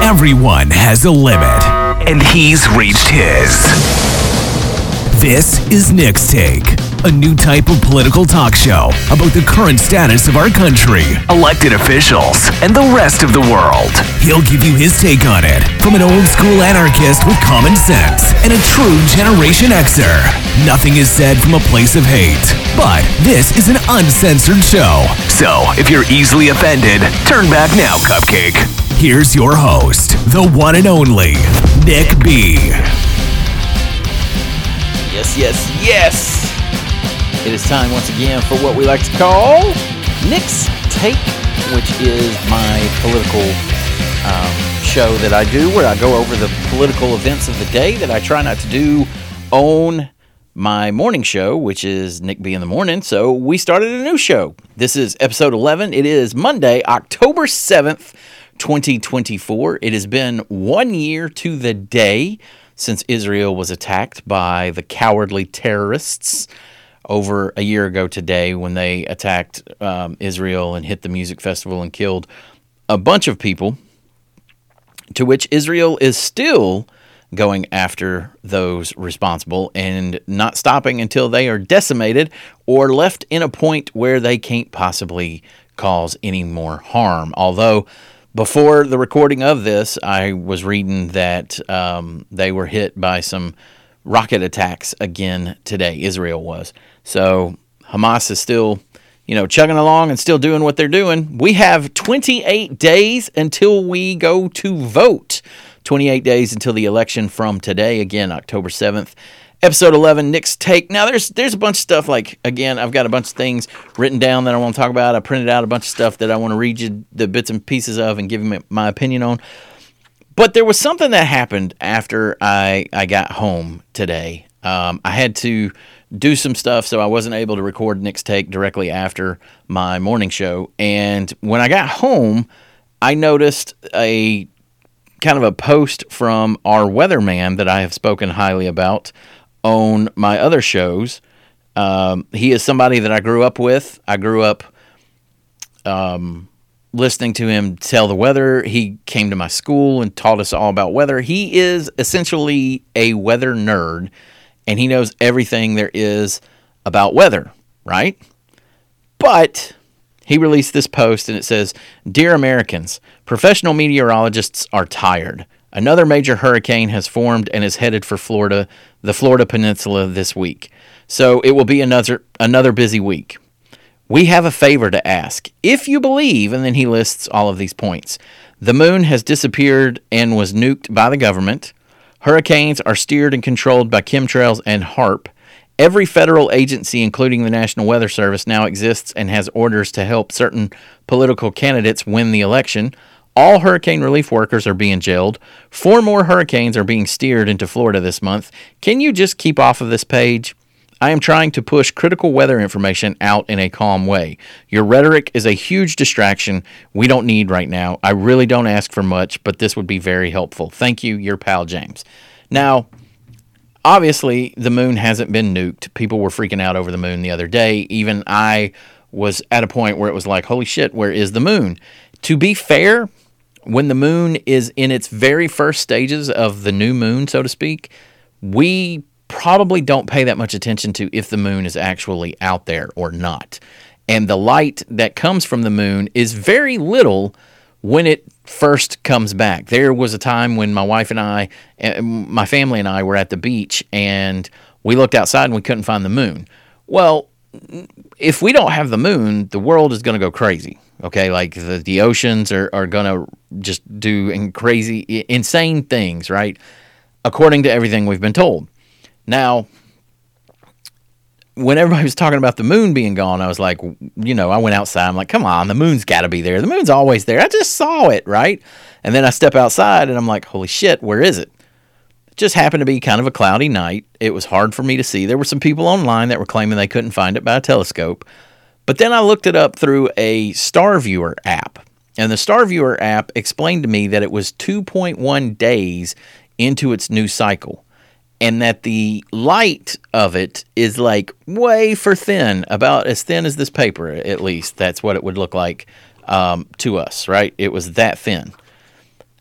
Everyone has a limit, and he's reached his. This is Nick's Take, a new type of political talk show about the current status of our country, elected officials, and the rest of the world. He'll give you his take on it, from an old-school anarchist with common sense and a true Generation Xer. Nothing is said from a place of hate, but this is an uncensored show. So, if you're easily offended, turn back now, Cupcake. Here's your host, the one and only, Nick B. Yes. It is time once again for what we like to call Nick's Take, which is my political show that I do, where I go over the political events of the day that I try not to do on my morning show, which is Nick B in the Morning. So we started a new show. This is episode 11. It is Monday, October 7th, 2024. It has been 1 year to the day since Israel was attacked by the cowardly terrorists over a year ago today, when they attacked Israel and hit the music festival and killed a bunch of people, to which Israel is still going after those responsible and not stopping until they are decimated or left in a point where they can't possibly cause any more harm. Although, before the recording of this, I was reading that they were hit by some rocket attacks again today. Israel was. So Hamas is still, chugging along and still doing what they're doing. We have 28 days until we go to vote. 28 days until the election from today. Again, October 7th. Episode 11, Nick's Take. Now, there's a bunch of stuff, I've got a bunch of things written down that I want to talk about. I printed out a bunch of stuff that I want to read you the bits and pieces of and give you my opinion on. But there was something that happened after I got home today. I had to do some stuff, so I wasn't able to record Nick's Take directly after my morning show. And when I got home, I noticed a kind of a post from our weatherman that I have spoken highly about on my other shows. He is somebody that I grew up with. I grew up listening to him tell the weather. He came to my school and taught us all about weather. He is essentially a weather nerd, and he knows everything there is about weather, right? But he released this post, and it says, "Dear Americans, professional meteorologists are tired. Another major hurricane has formed and is headed for Florida, the Florida Peninsula this week. So it will be another busy week. We have a favor to ask. If you believe," and then he lists all of these points, "the moon has disappeared and was nuked by the government. Hurricanes are steered and controlled by chemtrails and HAARP. Every federal agency, including the National Weather Service, now exists and has orders to help certain political candidates win the election. All hurricane relief workers are being jailed. 4 more hurricanes are being steered into Florida this month. Can you just keep off of this page? I am trying to push critical weather information out in a calm way. Your rhetoric is a huge distraction we don't need right now. I really don't ask for much, but this would be very helpful. Thank you, your pal James." Now, obviously, the moon hasn't been nuked. People were freaking out over the moon the other day. Even I was at a point where it was like, holy shit, where is the moon? To be fair, when the moon is in its very first stages of the new moon, so to speak, we probably don't pay that much attention to if the moon is actually out there or not. And the light that comes from the moon is very little when it first comes back. There was a time when my wife and I, my family and I were at the beach, and we looked outside and we couldn't find the moon. Well, if we don't have the moon, the world is going to go crazy. Okay, like the oceans are going to just do insane things, right? According to everything we've been told. Now, when everybody was talking about the moon being gone, I was like, I went outside. I'm like, come on, the moon's got to be there. The moon's always there. I just saw it, right? And then I step outside and I'm like, holy shit, where is it? It just happened to be kind of a cloudy night. It was hard for me to see. There were some people online that were claiming they couldn't find it by a telescope. But then I looked it up through a Star Viewer app. And the Star Viewer app explained to me that it was 2.1 days into its new cycle. And that the light of it is like way for thin, about as thin as this paper, at least. That's what it would look like to us, right? It was that thin.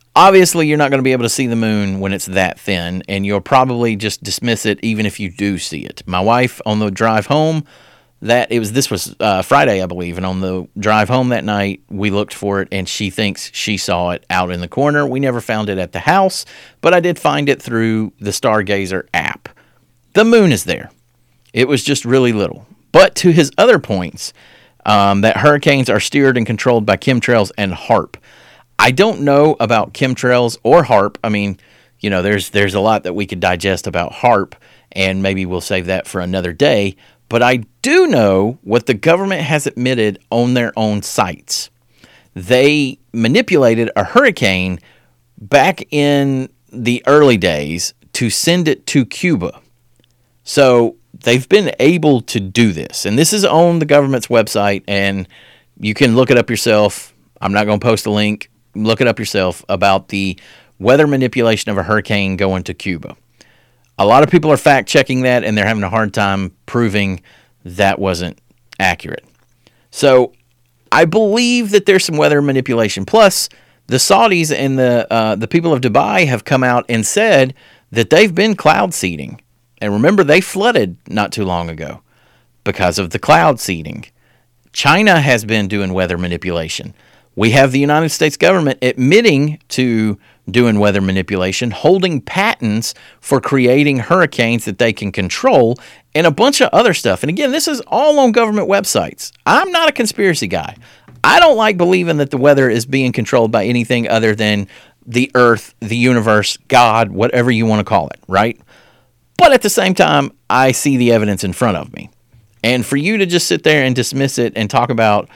Obviously, you're not going to be able to see the moon when it's that thin, and you'll probably just dismiss it even if you do see it. My wife, on the drive home, this was Friday, I believe, and on the drive home that night, we looked for it, and she thinks she saw it out in the corner. We never found it at the house, but I did find it through the Stargazer app. The moon is there. It was just really little. But to his other points, that hurricanes are steered and controlled by chemtrails and HAARP. I don't know about chemtrails or HAARP. I mean, there's a lot that we could digest about HAARP, and maybe we'll save that for another day. But I do know what the government has admitted on their own sites. They manipulated a hurricane back in the early days to send it to Cuba. So they've been able to do this. And this is on the government's website, and you can look it up yourself. I'm not going to post a link. Look it up yourself about the weather manipulation of a hurricane going to Cuba. A lot of people are fact-checking that, and they're having a hard time proving that wasn't accurate. So I believe that there's some weather manipulation. Plus, the Saudis and the people of Dubai have come out and said that they've been cloud seeding. And remember, they flooded not too long ago because of the cloud seeding. China has been doing weather manipulation. We have the United States government admitting to doing weather manipulation, holding patents for creating hurricanes that they can control, and a bunch of other stuff. And again, this is all on government websites. I'm not a conspiracy guy. I don't like believing that the weather is being controlled by anything other than the earth, the universe, God, whatever you want to call it, right? But at the same time, I see the evidence in front of me. And for you to just sit there and dismiss it and talk about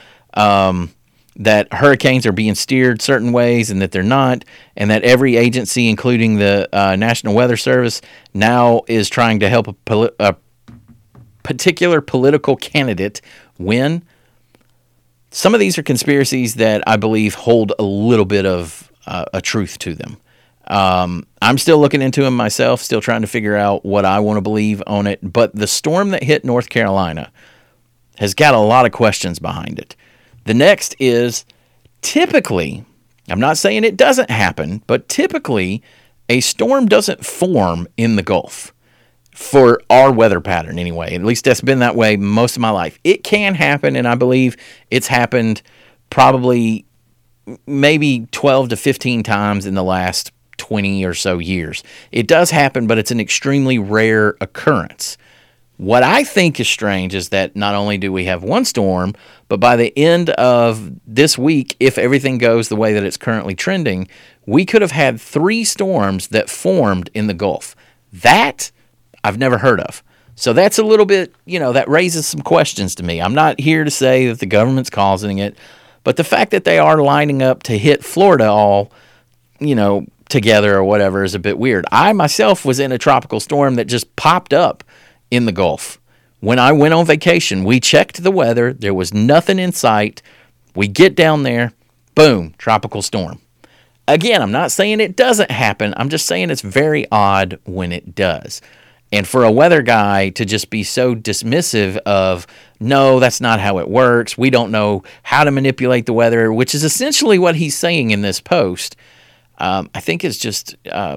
that hurricanes are being steered certain ways and that they're not, and that every agency, including the National Weather Service, now is trying to help a particular political candidate win. Some of these are conspiracies that I believe hold a little bit of a truth to them. I'm still looking into them myself, still trying to figure out what I want to believe on it. But the storm that hit North Carolina has got a lot of questions behind it. The next is typically, I'm not saying it doesn't happen, but typically a storm doesn't form in the Gulf for our weather pattern anyway. At least that's been that way most of my life. It can happen, and I believe it's happened probably maybe 12 to 15 times in the last 20 or so years. It does happen, but it's an extremely rare occurrence. What I think is strange is that not only do we have one storm, but by the end of this week, if everything goes the way that it's currently trending, we could have had 3 storms that formed in the Gulf. That I've never heard of. So that's a little bit, that raises some questions to me. I'm not here to say that the government's causing it, but the fact that they are lining up to hit Florida all, together or whatever is a bit weird. I myself was in a tropical storm that just popped up in the Gulf. When I went on vacation, we checked the weather. There was nothing in sight. We get down there, boom, tropical storm. Again, I'm not saying it doesn't happen. I'm just saying it's very odd when it does. And for a weather guy to just be so dismissive of, no, that's not how it works. We don't know how to manipulate the weather, which is essentially what he's saying in this post. I think it's just,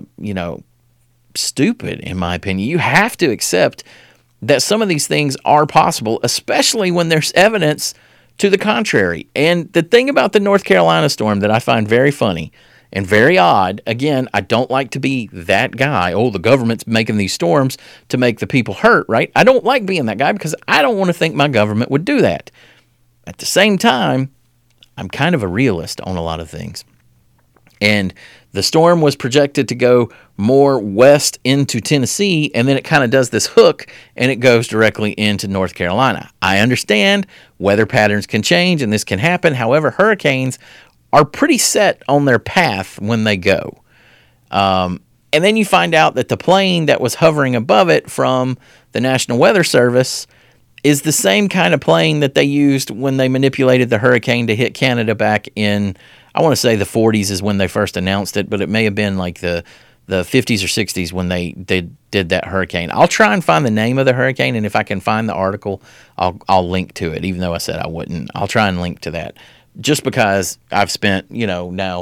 stupid, in my opinion. You have to accept that some of these things are possible, especially when there's evidence to the contrary. And the thing about the North Carolina storm that I find very funny and very odd, again, I don't like to be that guy. Oh, the government's making these storms to make the people hurt, right? I don't like being that guy because I don't want to think my government would do that. At the same time, I'm kind of a realist on a lot of things. And the storm was projected to go more west into Tennessee, and then it kind of does this hook, and it goes directly into North Carolina. I understand weather patterns can change, and this can happen. However, hurricanes are pretty set on their path when they go. And then you find out that the plane that was hovering above it from the National Weather Service is the same kind of plane that they used when they manipulated the hurricane to hit Canada back in, I want to say the 40s is when they first announced it, but it may have been like the 50s or 60s when they did that hurricane. I'll try and find the name of the hurricane, and if I can find the article, I'll link to it, even though I said I wouldn't. I'll try and link to that, just because I've spent, now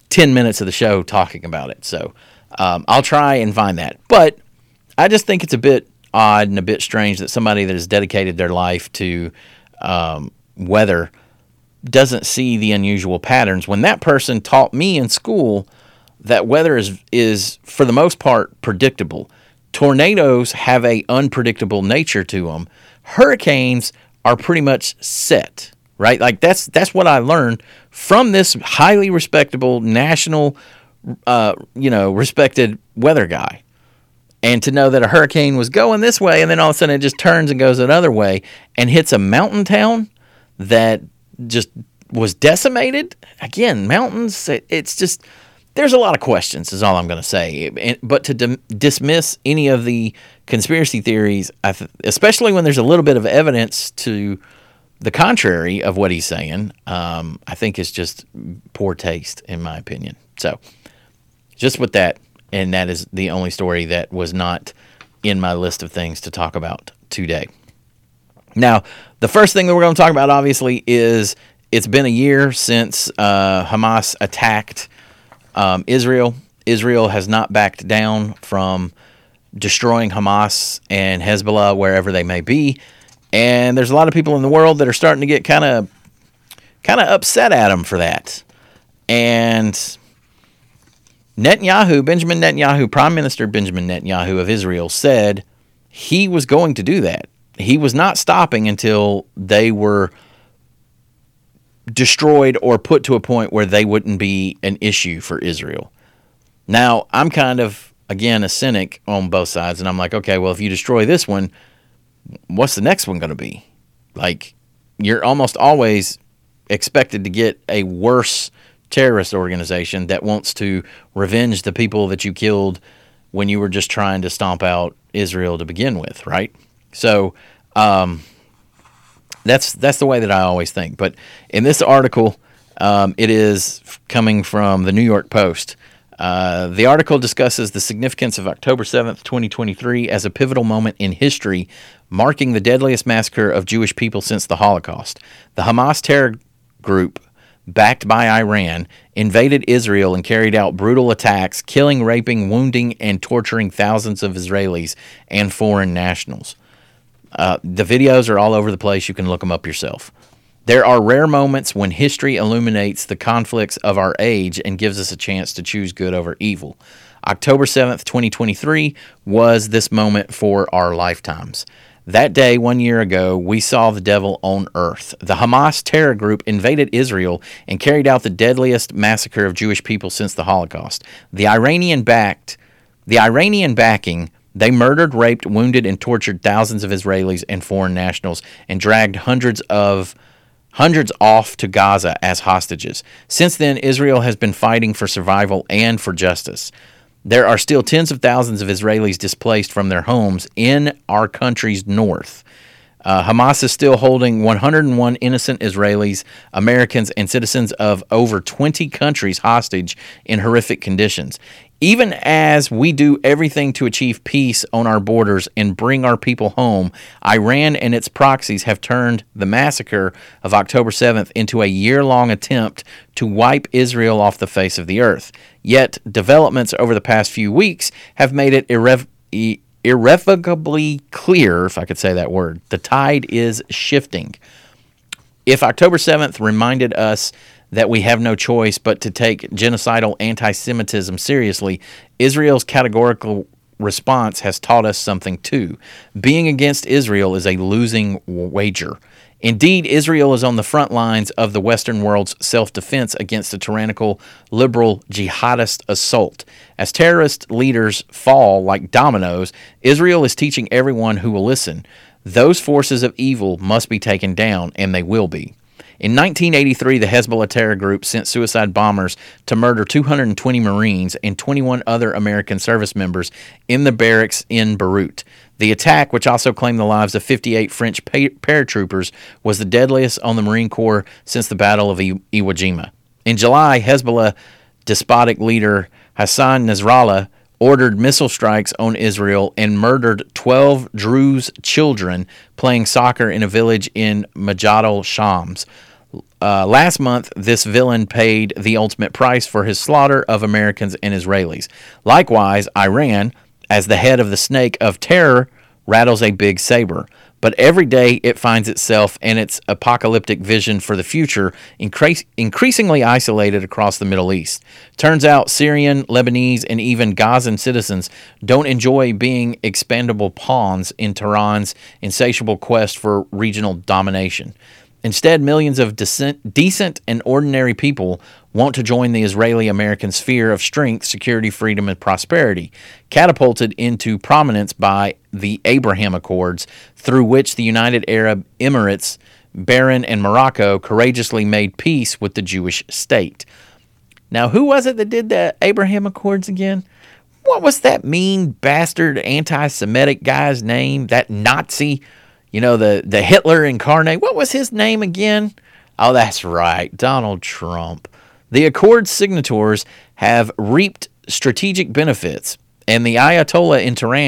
10 minutes of the show talking about it. So I'll try and find that. But I just think it's a bit odd and a bit strange that somebody that has dedicated their life to weather doesn't see the unusual patterns when that person taught me in school that weather is for the most part predictable. Tornadoes have a unpredictable nature to them. Hurricanes are pretty much set, right? Like that's what I learned from this highly respectable national respected weather guy. And to know that a hurricane was going this way and then all of a sudden it just turns and goes another way and hits a mountain town that just was decimated. Again, mountains, it's just, there's a lot of questions is all I'm going to say. But to dismiss any of the conspiracy theories, especially when there's a little bit of evidence to the contrary of what he's saying, I think is just poor taste in my opinion. So just with that, and that is the only story that was not in my list of things to talk about today. Now, the first thing that we're going to talk about, obviously, is it's been a year since Hamas attacked Israel. Israel has not backed down from destroying Hamas and Hezbollah wherever they may be. And there's a lot of people in the world that are starting to get kind of upset at them for that. And Benjamin Netanyahu, Prime Minister Benjamin Netanyahu of Israel, said he was going to do that. He was not stopping until they were destroyed or put to a point where they wouldn't be an issue for Israel. Now, I'm kind of, again, a cynic on both sides, and I'm like, okay, well, if you destroy this one, what's the next one going to be? Like, you're almost always expected to get a worse terrorist organization that wants to revenge the people that you killed when you were just trying to stomp out Israel to begin with, right? So that's the way that I always think. But in this article, it is coming from the New York Post. The article discusses the significance of October 7th, 2023 as a pivotal moment in history, marking the deadliest massacre of Jewish people since the Holocaust. The Hamas terror group, backed by Iran, invaded Israel and carried out brutal attacks, killing, raping, wounding, and torturing thousands of Israelis and foreign nationals. The videos are all over the place. You can look them up yourself. There are rare moments when history illuminates the conflicts of our age and gives us a chance to choose good over evil. October 7th, 2023 was this moment for our lifetimes. That day, 1 year ago, we saw the devil on earth. The Hamas terror group invaded Israel and carried out the deadliest massacre of Jewish people since the Holocaust. The Iranian backing, they murdered, raped, wounded, and tortured thousands of Israelis and foreign nationals and dragged hundreds off to Gaza as hostages. Since then, Israel has been fighting for survival and for justice. There are still tens of thousands of Israelis displaced from their homes in our country's north. Hamas is still holding 101 innocent Israelis, Americans, and citizens of over 20 countries hostage in horrific conditions. Even as we do everything to achieve peace on our borders and bring our people home, Iran and its proxies have turned the massacre of October 7th into a year-long attempt to wipe Israel off the face of the earth. Yet, developments over the past few weeks have made it irrevocably clear, if I could say that word, the tide is shifting. If October 7th reminded us that we have no choice but to take genocidal anti-Semitism seriously, Israel's categorical response has taught us something too. Being against Israel is a losing wager. Indeed, Israel is on the front lines of the Western world's self-defense against a tyrannical, liberal, jihadist assault. As terrorist leaders fall like dominoes, Israel is teaching everyone who will listen. Those forces of evil must be taken down, and they will be. In 1983, the Hezbollah terror group sent suicide bombers to murder 220 Marines and 21 other American service members in the barracks in Beirut. The attack, which also claimed the lives of 58 French paratroopers, was the deadliest on the Marine Corps since the Battle of Iwo Jima. In July, Hezbollah despotic leader Hassan Nasrallah ordered missile strikes on Israel and murdered 12 Druze children playing soccer in a village in Majid al-Shams. Last month, this villain paid the ultimate price for his slaughter of Americans and Israelis. Likewise, Iran, as the head of the snake of terror, rattles a big saber. But every day it finds itself and its apocalyptic vision for the future increasingly isolated across the Middle East. Turns out Syrian, Lebanese, and even Gazan citizens don't enjoy being expendable pawns in Tehran's insatiable quest for regional domination. Instead, millions of decent and ordinary people want to join the Israeli-American sphere of strength, security, freedom, and prosperity, catapulted into prominence by the Abraham Accords, through which the United Arab Emirates, Bahrain, and Morocco courageously made peace with the Jewish state. Now, who was it that did the Abraham Accords again? What was that mean bastard anti-Semitic guy's name? That Nazi? You know, the Hitler incarnate. What was his name again? Oh, that's right, Donald Trump. The Accord signatories have reaped strategic benefits, and the Ayatollah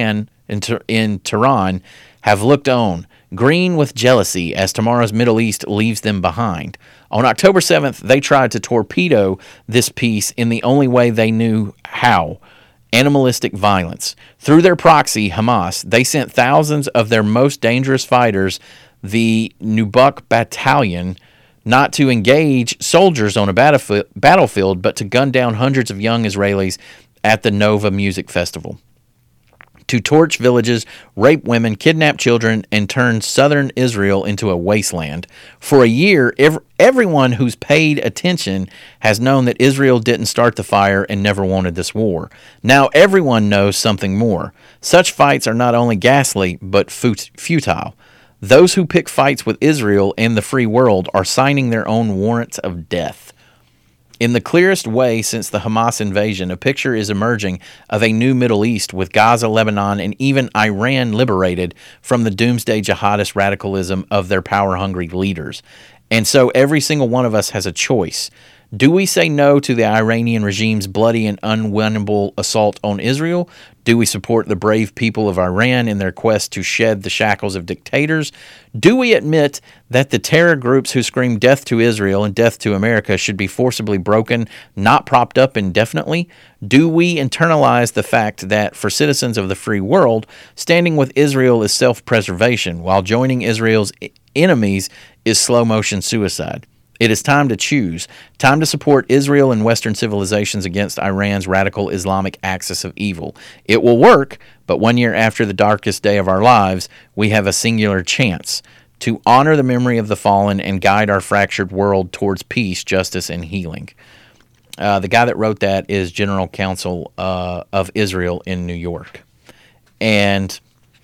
in Tehran have looked on, green with jealousy as tomorrow's Middle East leaves them behind. On October 7th, they tried to torpedo this peace in the only way they knew how: animalistic violence. Through their proxy, Hamas, they sent thousands of their most dangerous fighters, the Nubuk Battalion, not to engage soldiers on a battlefield, but to gun down hundreds of young Israelis at the Nova Music Festival, to torch villages, rape women, kidnap children, and turn southern Israel into a wasteland. For a year, everyone who's paid attention has known that Israel didn't start the fire and never wanted this war. Now everyone knows something more. Such fights are not only ghastly, but futile. Those who pick fights with Israel and the free world are signing their own warrants of death. In the clearest way since the Hamas invasion, a picture is emerging of a new Middle East with Gaza, Lebanon, and even Iran liberated from the doomsday jihadist radicalism of their power-hungry leaders. And so every single one of us has a choice. Do we say no to the Iranian regime's bloody and unwinnable assault on Israel? Do we support the brave people of Iran in their quest to shed the shackles of dictators? Do we admit that the terror groups who scream death to Israel and death to America should be forcibly broken, not propped up indefinitely? Do we internalize the fact that for citizens of the free world, standing with Israel is self-preservation, while joining Israel's enemies is slow-motion suicide? It is time to choose, time to support Israel and Western civilizations against Iran's radical Islamic axis of evil. It will work, but 1 year after the darkest day of our lives, we have a singular chance to honor the memory of the fallen and guide our fractured world towards peace, justice, and healing. The guy that wrote that is General Counsel of Israel in New York. And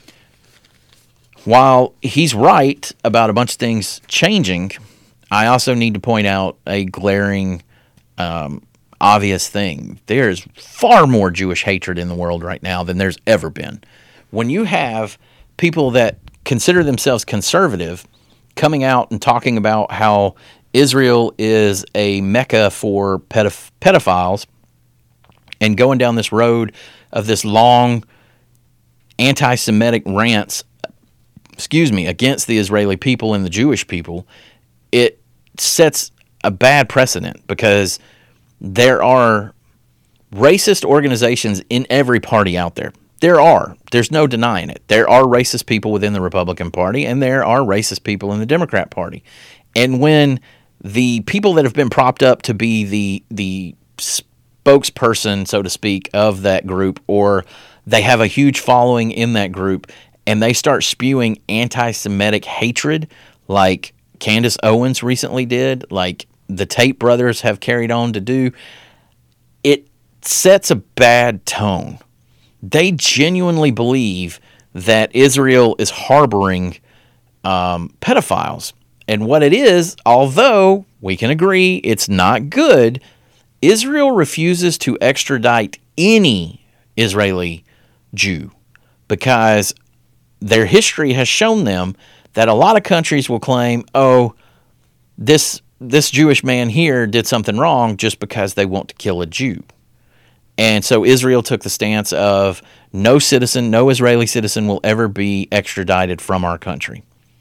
while he's right about a bunch of things changing, I also need to point out a glaring, obvious thing. There's far more Jewish hatred in the world right now than there's ever been. When you have people that consider themselves conservative coming out and talking about how Israel is a mecca for pedophiles and going down this road of this long anti-Semitic rants, against the Israeli people and the Jewish people, it sets a bad precedent because there are racist organizations in every party out there. There's no denying it. There are racist people within the Republican Party, and there are racist people in the Democrat Party. And when the people that have been propped up to be the spokesperson, so to speak, of that group, or they have a huge following in that group, and they start spewing anti-Semitic hatred like Candace Owens recently did, like the Tate brothers have carried on to do, it sets a bad tone. They genuinely believe that Israel is harboring pedophiles. And what it is, although we can agree it's not good, Israel refuses to extradite any Israeli Jew because their history has shown them that a lot of countries will claim, oh, this Jewish man here did something wrong just because they want to kill a Jew. And so Israel took the stance of no Israeli citizen will ever be extradited from our country.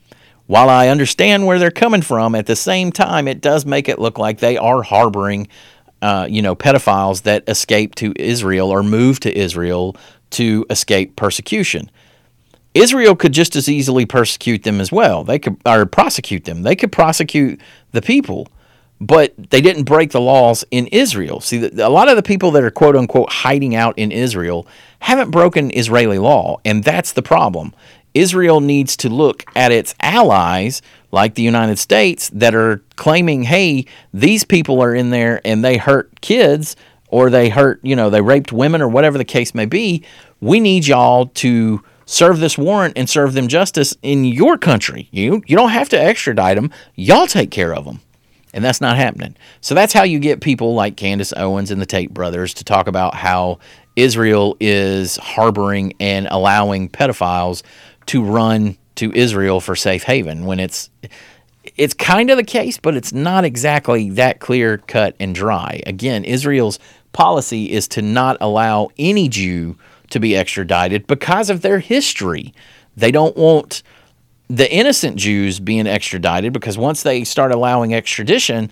while I understand where they're coming from, at the same time, it does make it look like they are harboring, pedophiles that escape to Israel or move to Israel to escape persecution. Israel could just as easily persecute them as well. They could, or prosecute them. They could prosecute the people, but they didn't break the laws in Israel. See, a lot of the people that are quote unquote hiding out in Israel haven't broken Israeli law, and that's the problem. Israel needs to look at its allies, like the United States, that are claiming, hey, these people are in there and they hurt kids, or they hurt, they raped women, or whatever the case may be. We need y'all to serve this warrant and serve them justice in your country. You don't have to extradite them. Y'all take care of them. And that's not happening. So that's how you get people like Candace Owens and the Tate brothers to talk about how Israel is harboring and allowing pedophiles to run to Israel for safe haven, when it's kind of the case, but it's not exactly that clear cut and dry. Again, Israel's policy is to not allow any Jew to be extradited because of their history. They don't want the innocent Jews being extradited, because once they start allowing extradition,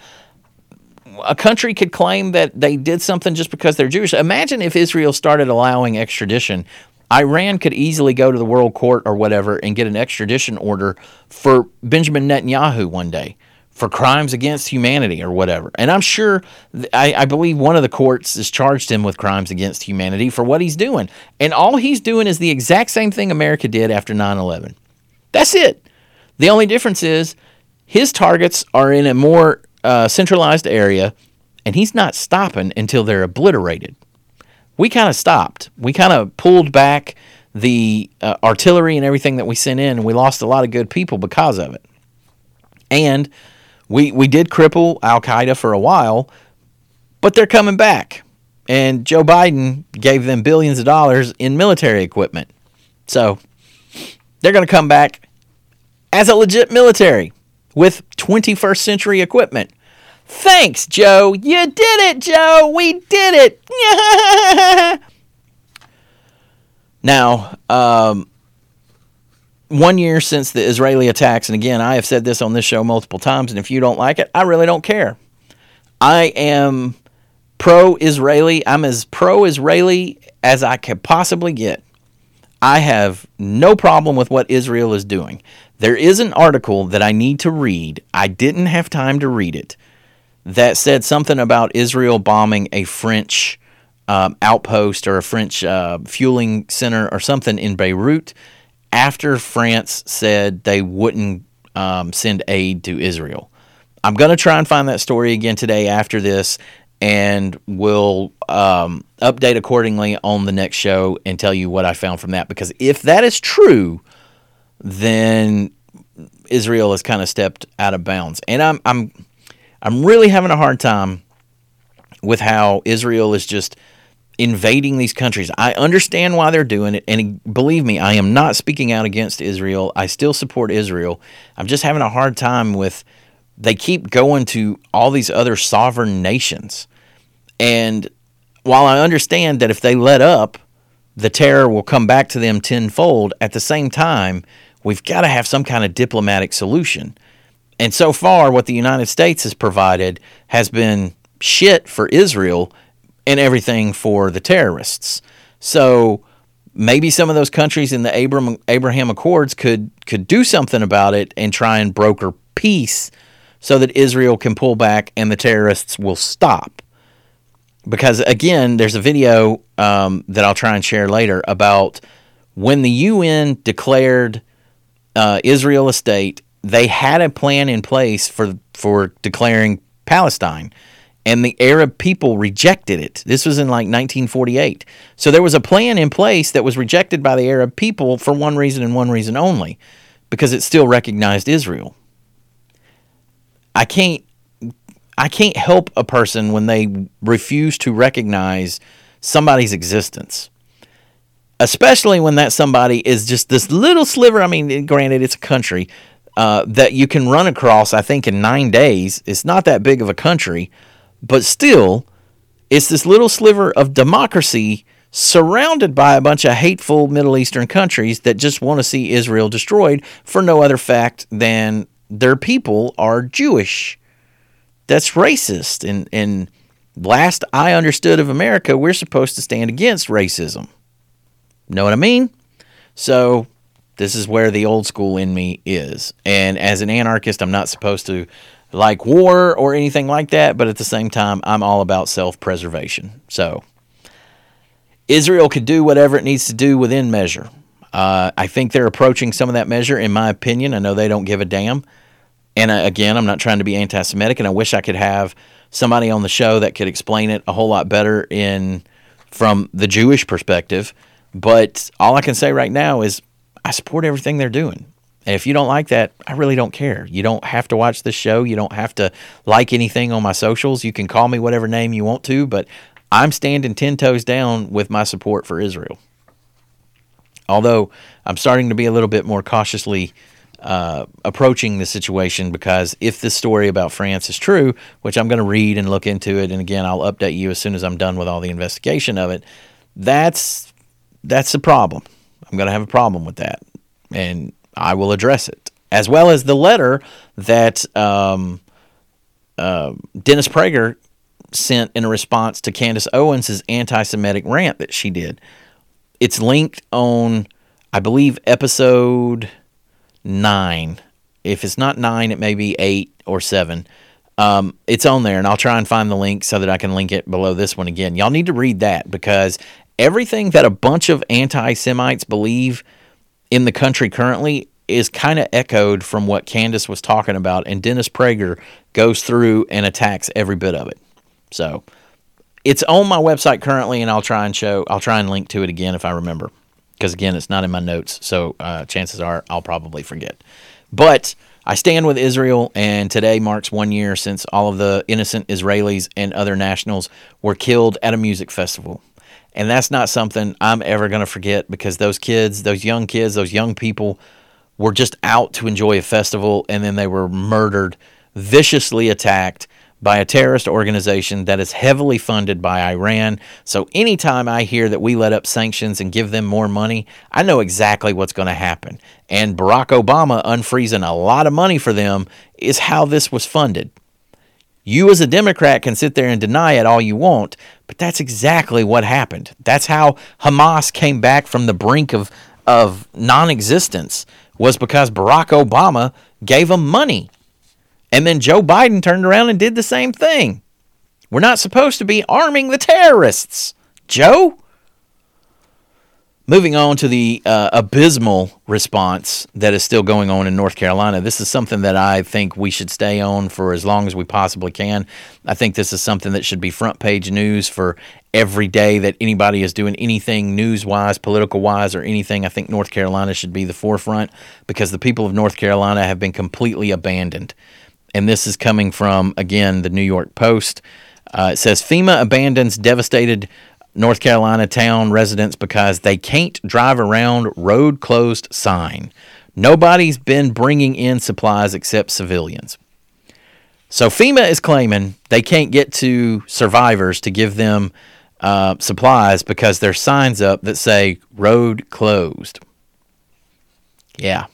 a country could claim that they did something just because they're Jewish. Imagine if Israel started allowing extradition. Iran could easily go to the World Court or whatever and get an extradition order for Benjamin Netanyahu one day for crimes against humanity or whatever. And I'm sure, I believe one of the courts has charged him with crimes against humanity for what he's doing. And all he's doing is the exact same thing America did after 9/11. That's it. The only difference is his targets are in a more centralized area, and he's not stopping until they're obliterated. We kind of stopped. We kind of pulled back the artillery and everything that we sent in, and we lost a lot of good people because of it. And we did cripple Al-Qaeda for a while, but they're coming back. And Joe Biden gave them billions of dollars in military equipment. So they're going to come back as a legit military with 21st century equipment. Thanks, Joe. You did it, Joe. We did it. Now, 1 year since the Israeli attacks, and again, I have said this on this show multiple times, and if you don't like it, I really don't care. I am pro-Israeli. I'm as pro-Israeli as I could possibly get. I have no problem with what Israel is doing. There is an article that I need to read. I didn't have time to read it. That said something about Israel bombing a French outpost or a French fueling center or something in Beirut after France said they wouldn't send aid to Israel. I'm going to try and find that story again today after this, and we'll update accordingly on the next show and tell you what I found from that. Because if that is true, then Israel has kind of stepped out of bounds. And I'm really having a hard time with how Israel is just invading these countries. I understand why they're doing it, and believe me, I am not speaking out against Israel. I still support Israel. I'm just having a hard time with, they keep going to all these other sovereign nations. And while I understand that if they let up, the terror will come back to them tenfold, at the same time, we've got to have some kind of diplomatic solution. And so far, what the United States has provided has been shit for Israel and everything for the terrorists. So maybe some of those countries in the Abraham Accords could do something about it and try and broker peace so that Israel can pull back and the terrorists will stop. Because, again, there's a video that I'll try and share later about when the UN declared Israel a state, they had a plan in place for declaring Palestine, and the Arab people rejected it. This was in like 1948. So there was a plan in place that was rejected by the Arab people for one reason and one reason only, because it still recognized Israel. I can't help a person when they refuse to recognize somebody's existence, especially when that somebody is just this little sliver. I mean, granted, it's a country that you can run across, I think, in 9 days. It's not that big of a country, but still, it's this little sliver of democracy surrounded by a bunch of hateful Middle Eastern countries that just want to see Israel destroyed for no other fact than their people are Jewish. That's racist. And last I understood of America, we're supposed to stand against racism. Know what I mean? So this is where the old school in me is. And as an anarchist, I'm not supposed to like war or anything like that, but at the same time, I'm all about self-preservation. So Israel could do whatever it needs to do within measure. I think they're approaching some of that measure, in my opinion. I know they don't give a damn. And again, I'm not trying to be anti-Semitic, and I wish I could have somebody on the show that could explain it a whole lot better from the Jewish perspective. But all I can say right now is I support everything they're doing. And if you don't like that, I really don't care. You don't have to watch this show. You don't have to like anything on my socials. You can call me whatever name you want to, but I'm standing 10 toes down with my support for Israel. Although I'm starting to be a little bit more cautiously approaching the situation, because if this story about France is true, which I'm going to read and look into it, and again, I'll update you as soon as I'm done with all the investigation of it, that's a problem. I'm going to have a problem with that, and I will address it, as well as the letter that Dennis Prager sent in a response to Candace Owens' anti-Semitic rant that she did. It's linked on, I believe, episode 9. If it's not 9, it may be 8 or 7. It's on there, and I'll try and find the link so that I can link it below this one again. Y'all need to read that, because everything that a bunch of anti-Semites believe in the country currently is kind of echoed from what Candace was talking about, and Dennis Prager goes through and attacks every bit of it. So it's on my website currently, and I'll try and link to it again if I remember, because again, it's not in my notes, so chances are I'll probably forget. But I stand with Israel, and today marks 1 year since all of the innocent Israelis and other nationals were killed at a music festival. And that's not something I'm ever going to forget, because those young people were just out to enjoy a festival, and then they were murdered, viciously attacked by a terrorist organization that is heavily funded by Iran. So anytime I hear that we let up sanctions and give them more money, I know exactly what's going to happen. And Barack Obama unfreezing a lot of money for them is how this was funded. You as a Democrat can sit there and deny it all you want, but that's exactly what happened. That's how Hamas came back from the brink of non-existence, was because Barack Obama gave them money. And then Joe Biden turned around and did the same thing. We're not supposed to be arming the terrorists, Joe. Moving on to the abysmal response that is still going on in North Carolina. This is something that I think we should stay on for as long as we possibly can. I think this is something that should be front page news for every day that anybody is doing anything news-wise, political-wise, or anything. I think North Carolina should be the forefront, because the people of North Carolina have been completely abandoned. And this is coming from, again, the New York Post. It says, FEMA abandons devastated North Carolina town residents because they can't drive around road closed sign. Nobody's been bringing in supplies except civilians. So FEMA is claiming they can't get to survivors to give them supplies because there's signs up that say road closed. Yeah.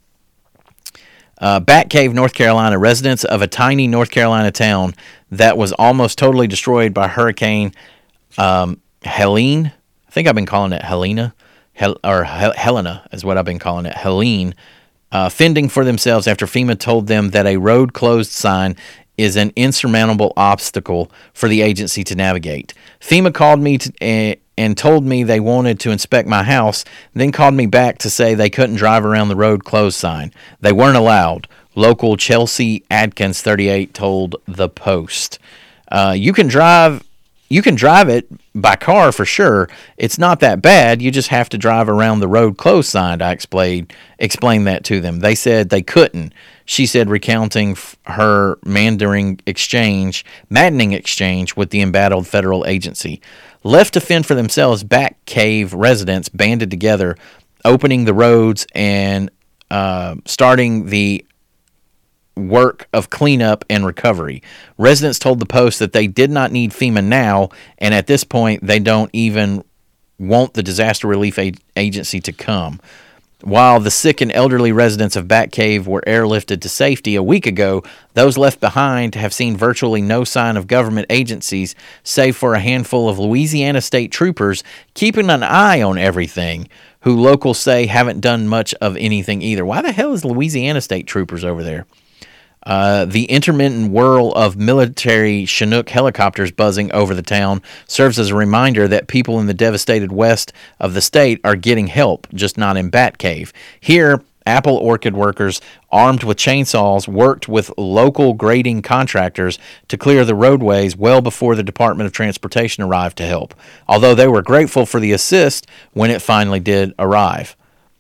Batcave, North Carolina. Residents of a tiny North Carolina town that was almost totally destroyed by Hurricane Helene. I think I've been calling it Helena. Helena is what I've been calling it. Helene. Fending for themselves after FEMA told them that a road closed sign is an insurmountable obstacle for the agency to navigate. FEMA called me and told me they wanted to inspect my house, then called me back to say they couldn't drive around the road closed sign. They weren't allowed. Local Chelsea Adkins, 38, told The Post. You can drive it by car for sure. It's not that bad. You just have to drive around the road closed sign. I explained that to them. They said they couldn't. She said, recounting her maddening exchange with the embattled federal agency. Left to fend for themselves, Batcave residents banded together, opening the roads and starting the work of cleanup and recovery. Residents told the Post that they did not need FEMA now, and at this point, they don't even want the disaster relief agency to come. While the sick and elderly residents of Batcave were airlifted to safety a week ago, those left behind have seen virtually no sign of government agencies, save for a handful of Louisiana state troopers keeping an eye on everything, who locals say haven't done much of anything either. Why the hell is Louisiana state troopers over there? The intermittent whirl of military Chinook helicopters buzzing over the town serves as a reminder that people in the devastated west of the state are getting help, just not in Batcave. Here, apple orchard workers armed with chainsaws worked with local grading contractors to clear the roadways well before the Department of Transportation arrived to help, although they were grateful for the assist when it finally did arrive.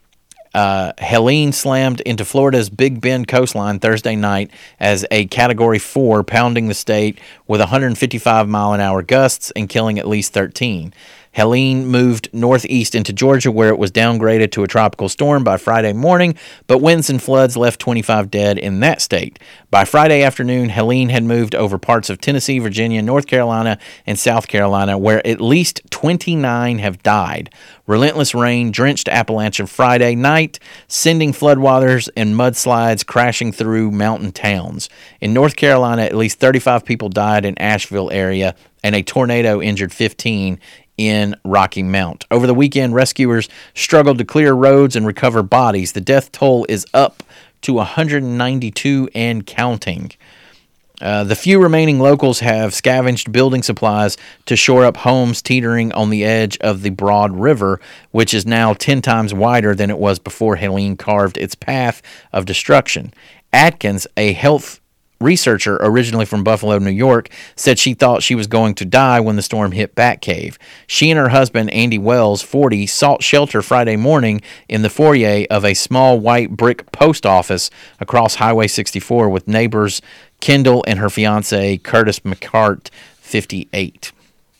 Helene slammed into Florida's Big Bend coastline Thursday night as a Category 4, pounding the state with 155-mile-an-hour gusts and killing at least 13. Helene moved northeast into Georgia, where it was downgraded to a tropical storm by Friday morning, but winds and floods left 25 dead in that state. By Friday afternoon, Helene had moved over parts of Tennessee, Virginia, North Carolina, and South Carolina, where at least 29 have died. Relentless rain drenched Appalachia Friday night, sending floodwaters and mudslides crashing through mountain towns. In North Carolina, at least 35 people died in Asheville area, and a tornado injured 15 in Rocky Mount. Over the weekend, rescuers struggled to clear roads and recover bodies. The death toll is up to 192 and counting. The few remaining locals have scavenged building supplies to shore up homes teetering on the edge of the Broad River, which is now 10 times wider than it was before Helene carved its path of destruction. Atkins, a health researcher originally from Buffalo, New York, said she thought she was going to die when the storm hit Batcave. She and her husband, Andy Wells, 40, sought shelter Friday morning in the foyer of a small white brick post office across Highway 64 with neighbors Kendall and her fiance, Curtis McCart, 58.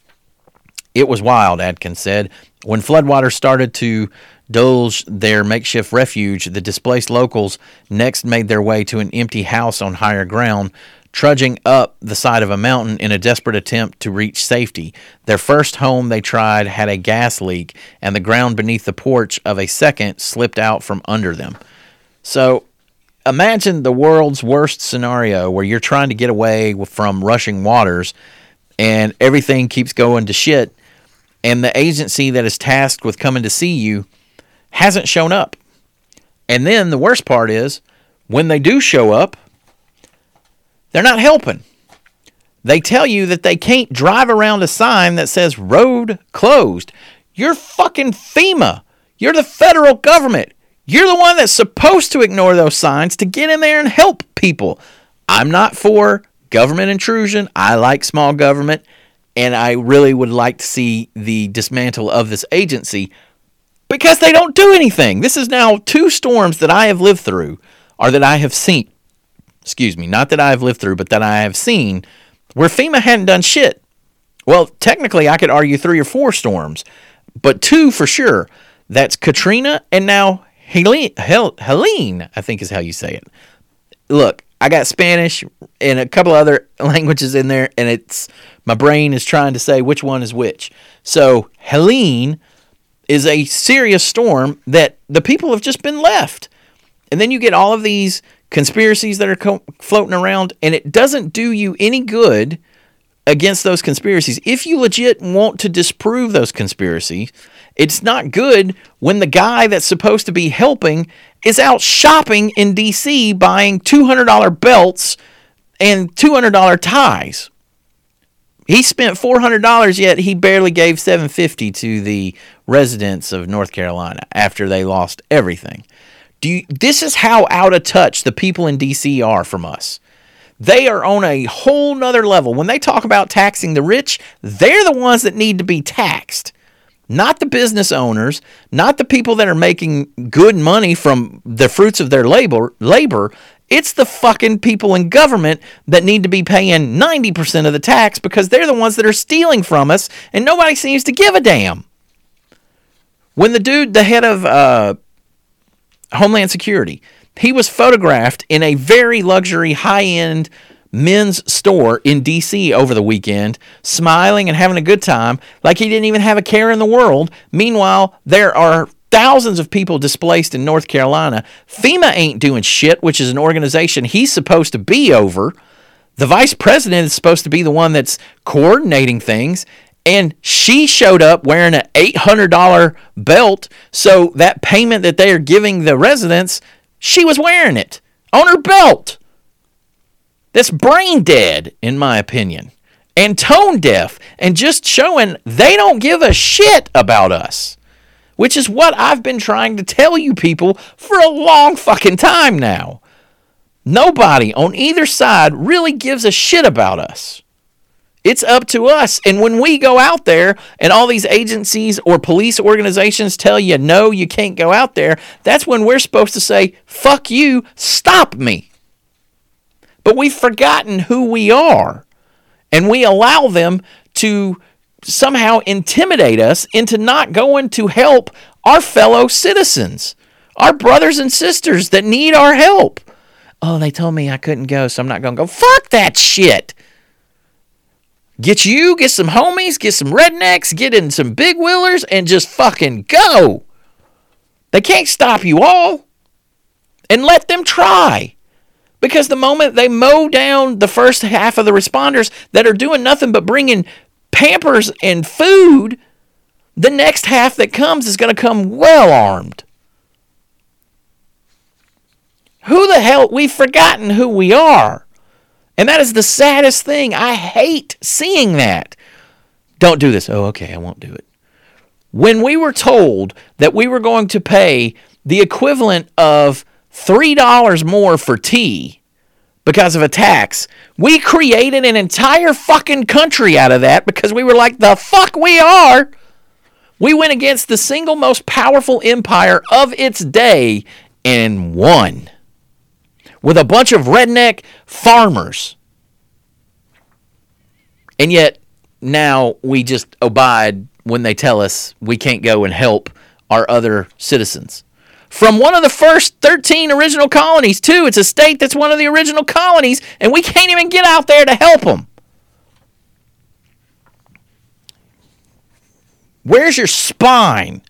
It was wild, Atkins said. When floodwaters started to deluge their makeshift refuge, the displaced locals next made their way to an empty house on higher ground, trudging up the side of a mountain in a desperate attempt to reach safety. Their first home they tried had a gas leak, and the ground beneath the porch of a second slipped out from under them. So imagine the world's worst scenario where you're trying to get away from rushing waters and everything keeps going to shit, and the agency that is tasked with coming to see you hasn't shown up. And then the worst part is, when they do show up, they're not helping. They tell you that they can't drive around a sign that says road closed. You're fucking FEMA. You're the federal government. You're the one that's supposed to ignore those signs to get in there and help people. I'm not for government intrusion. I like small government, and I really would like to see the dismantle of this agency, because they don't do anything. This is now 2 storms that I have lived through, or that I have seen. Excuse me, not that I have lived through, but that I have seen, where FEMA hadn't done shit. Well, technically, I could argue 3 or 4 storms, but 2 for sure. That's Katrina and now Helene, I think is how you say it. Look, I got Spanish and a couple other languages in there, and my brain is trying to say which one is which. So Helene is a serious storm that the people have just been left. And then you get all of these conspiracies that are floating around, and it doesn't do you any good against those conspiracies. If you legit want to disprove those conspiracies, it's not good when the guy that's supposed to be helping is out shopping in D.C. buying $200 belts and $200 ties. He spent $400, yet he barely gave $750 to the residents of North Carolina after they lost everything. This is how out of touch the people in D.C. are from us. They are on a whole nother level. When they talk about taxing the rich, they're the ones that need to be taxed. Not the business owners, not the people that are making good money from the fruits of their labor. It's the fucking people in government that need to be paying 90% of the tax, because they're the ones that are stealing from us, and nobody seems to give a damn. When the head of Homeland Security, he was photographed in a very luxury, high-end men's store in D.C. over the weekend, smiling and having a good time like he didn't even have a care in the world. Meanwhile, there are thousands of people displaced in North Carolina. FEMA ain't doing shit, which is an organization he's supposed to be over. The vice president is supposed to be the one that's coordinating things. And she showed up wearing an $800 belt. So that payment that they are giving the residents, she was wearing it on her belt. That's brain dead, in my opinion, and tone deaf, and just showing they don't give a shit about us, which is what I've been trying to tell you people for a long fucking time now. Nobody on either side really gives a shit about us. It's up to us. And when we go out there and all these agencies or police organizations tell you, no, you can't go out there, that's when we're supposed to say, fuck you, stop me. But we've forgotten who we are. And we allow them to somehow intimidate us into not going to help our fellow citizens, our brothers and sisters that need our help. Oh, they told me I couldn't go, so I'm not going to go. Fuck that shit. Get some homies, get some rednecks, get in some big wheelers, and just fucking go. They can't stop you all. And let them try. Because the moment they mow down the first half of the responders that are doing nothing but bringing Pampers and food, the next half that comes is going to come well armed. Who the hell? We've forgotten who we are. And that is the saddest thing. I hate seeing that. Don't do this. Oh, okay, I won't do it. When we were told that we were going to pay the equivalent of $3 more for tea because of a tax, we created an entire fucking country out of that because we were like, the fuck we are. We went against the single most powerful empire of its day and won. With a bunch of redneck farmers. And yet, now we just abide when they tell us we can't go and help our other citizens. From one of the first 13 original colonies, too. It's a state that's one of the original colonies, and we can't even get out there to help them. Where's your spine?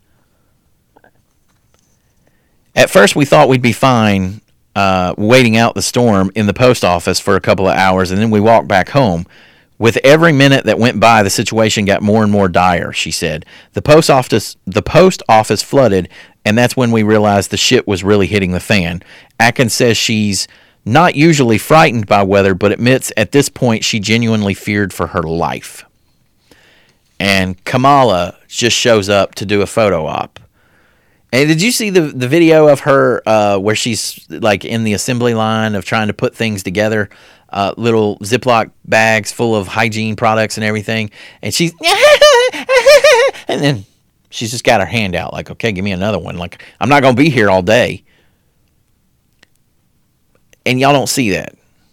At first, we thought we'd be fine waiting out the storm in the post office for a couple of hours, and then we walked back home. With every minute that went by, the situation got more and more dire, she said. The post office flooded, and that's when we realized the shit was really hitting the fan. Atkins says she's not usually frightened by weather, but admits at this point she genuinely feared for her life. And Kamala just shows up to do a photo op. And did you see the video of her where she's like in the assembly line of trying to put things together, little Ziploc bags full of hygiene products and everything, and she's and then she's just got her hand out like, okay, give me another one. Like, I'm not gonna be here all day, and y'all don't see that.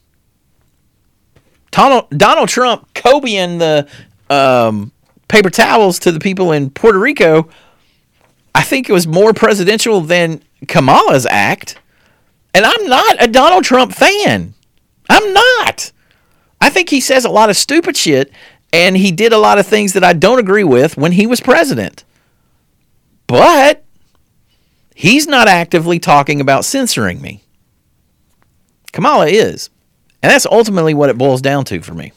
Donald Trump Kobeing the paper towels to the people in Puerto Rico. I think it was more presidential than Kamala's act. And I'm not a Donald Trump fan. I'm not. I think he says a lot of stupid shit, and he did a lot of things that I don't agree with when he was president. But he's not actively talking about censoring me. Kamala is. And that's ultimately what it boils down to for me.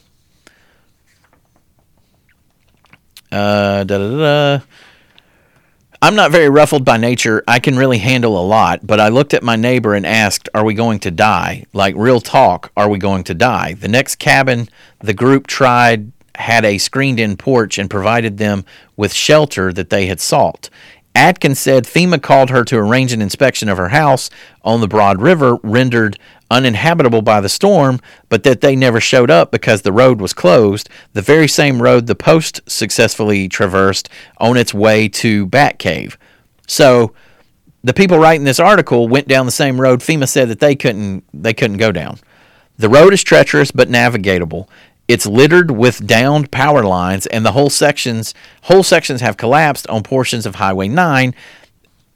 I'm not very ruffled by nature. I can really handle a lot, but I looked at my neighbor and asked, are we going to die? Like, real talk, are we going to die? The next cabin the group tried had a screened-in porch and provided them with shelter that they had sought. Atkins said FEMA called her to arrange an inspection of her house on the Broad River, rendered uninhabitable by the storm, but that they never showed up because the road was closed, the very same road the Post successfully traversed on its way to Batcave. So the people writing this article went down the same road FEMA said that they couldn't go down. The road is treacherous but navigatable. It's littered with downed power lines, and the whole sections have collapsed on portions of Highway 9.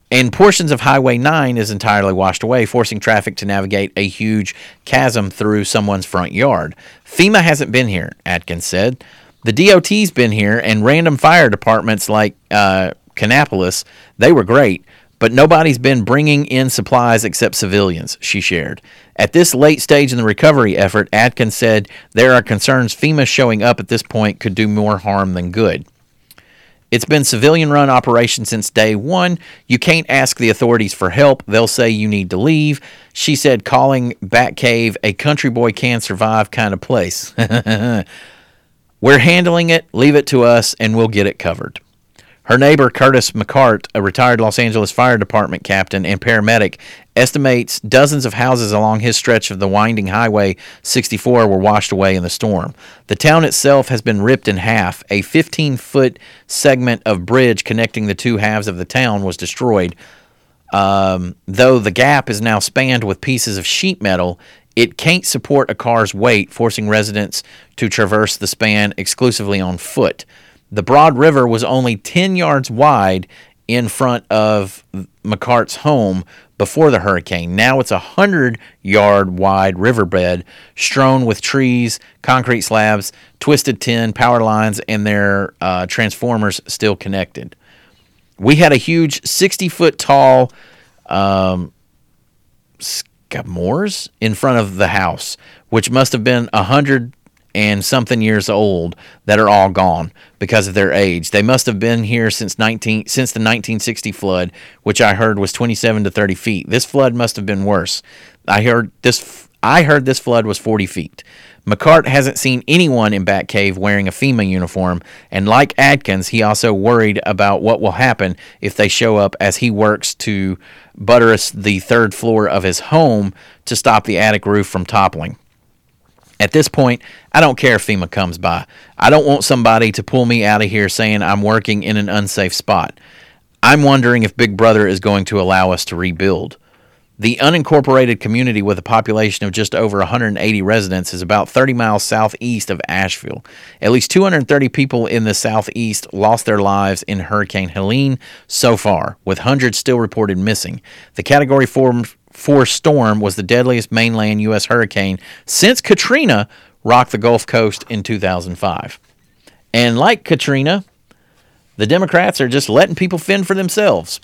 And portions of Highway 9 is entirely washed away, forcing traffic to navigate a huge chasm through someone's front yard. FEMA hasn't been here, Atkins said. The DOT's been here, and random fire departments like Kannapolis, they were great, but nobody's been bringing in supplies except civilians, she shared. At this late stage in the recovery effort, Atkins said there are concerns FEMA showing up at this point could do more harm than good. It's been civilian-run operation since day one. You can't ask the authorities for help. They'll say you need to leave. She said, calling Batcave a country boy can survive kind of place. We're handling it. Leave it to us, and we'll get it covered. Her neighbor, Curtis McCart, a retired Los Angeles Fire Department captain and paramedic, estimates dozens of houses along his stretch of the winding Highway 64 were washed away in the storm. The town itself has been ripped in half. A 15-foot segment of bridge connecting the two halves of the town was destroyed. Though the gap is now spanned with pieces of sheet metal, it can't support a car's weight, forcing residents to traverse the span exclusively on foot. The Broad River was only 10 yards wide in front of McCart's home before the hurricane. Now it's a 100-yard wide riverbed strewn with trees, concrete slabs, twisted tin, power lines, and their transformers still connected. We had a huge 60-foot tall scamors in front of the house, which must have been 100 and something years old, that are all gone because of their age. They must have been here since the 1960 flood, which I heard was 27 to 30 feet. This flood must have been worse. I heard this flood was 40 feet. McCart hasn't seen anyone in Batcave wearing a FEMA uniform, and like Atkins, he also worried about what will happen if they show up as he works to buttress the third floor of his home to stop the attic roof from toppling. At this point, I don't care if FEMA comes by. I don't want somebody to pull me out of here saying I'm working in an unsafe spot. I'm wondering if Big Brother is going to allow us to rebuild. The unincorporated community with a population of just over 180 residents is about 30 miles southeast of Asheville. At least 230 people in the southeast lost their lives in Hurricane Helene so far, with hundreds still reported missing. The Category 4 storm was the deadliest mainland U.S. hurricane since Katrina rocked the Gulf Coast in 2005. And like Katrina, the Democrats are just letting people fend for themselves.